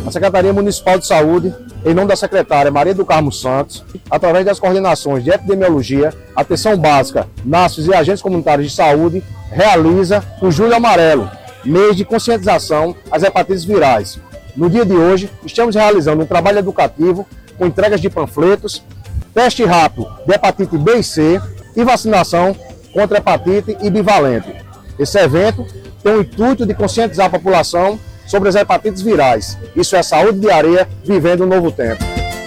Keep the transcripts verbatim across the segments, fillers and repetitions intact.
A Secretaria Municipal de Saúde, em nome da secretária Maria do Carmo Santos, através das coordenações de epidemiologia, atenção básica, NASFs e agentes comunitários de saúde, realiza o Julho Amarelo, mês de conscientização às hepatites virais. No dia de hoje, estamos realizando um trabalho educativo com entregas de panfletos, teste rápido de hepatite B e C e vacinação contra hepatite e bivalente. Esse evento tem o intuito de conscientizar a população sobre as hepatites virais. Isso é saúde de areia vivendo um novo tempo.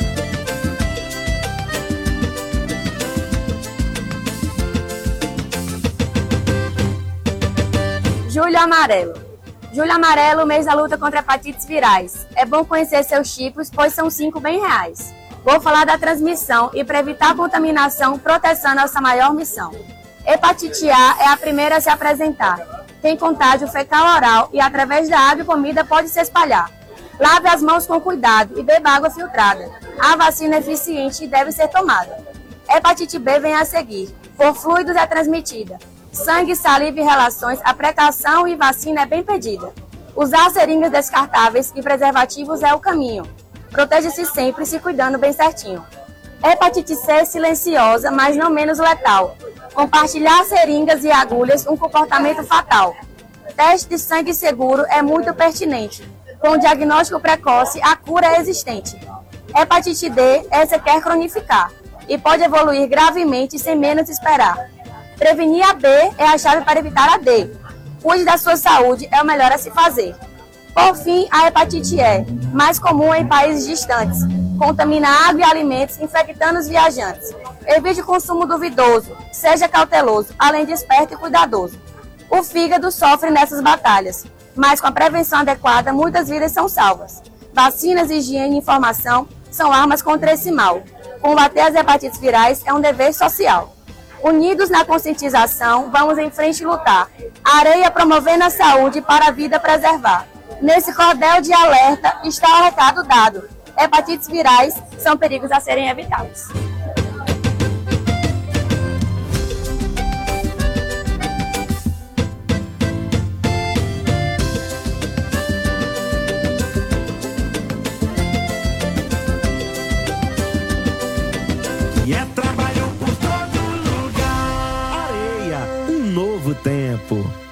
Julho Amarelo. Julho Amarelo, mês da luta contra hepatites virais. É bom conhecer seus tipos, pois são cinco bem reais. Vou falar da transmissão e, para evitar a contaminação, proteção é nossa maior missão. Hepatite A é a primeira a se apresentar. Tem contágio fecal oral e, através da água e comida, pode se espalhar. Lave as mãos com cuidado e beba água filtrada. A vacina é eficiente e deve ser tomada. Hepatite B vem a seguir. Por fluidos é transmitida. Sangue, saliva e relações, a precaução e vacina é bem pedida. Usar seringas descartáveis e preservativos é o caminho. Proteja-se sempre se cuidando bem certinho. Hepatite C é silenciosa, mas não menos letal. Compartilhar seringas e agulhas, um comportamento fatal. Teste de sangue seguro é muito pertinente. Com diagnóstico precoce, a cura é existente. Hepatite D, essa quer cronificar e pode evoluir gravemente sem menos esperar. Prevenir a B é a chave para evitar a D. Cuide da sua saúde, é o melhor a se fazer. Por fim, a hepatite E, mais comum em países distantes. Contamina água e alimentos, infectando os viajantes. Evite o consumo duvidoso, seja cauteloso, além de esperto e cuidadoso. O fígado sofre nessas batalhas, mas com a prevenção adequada, muitas vidas são salvas. Vacinas, higiene e informação são armas contra esse mal. Combater as hepatites virais é um dever social. Unidos na conscientização, vamos em frente lutar. Areia promovendo a saúde para a vida preservar. Nesse cordel de alerta está o recado dado. Hepatites virais são perigos a serem evitados. E é trabalho por todo lugar. Areia, um novo tempo.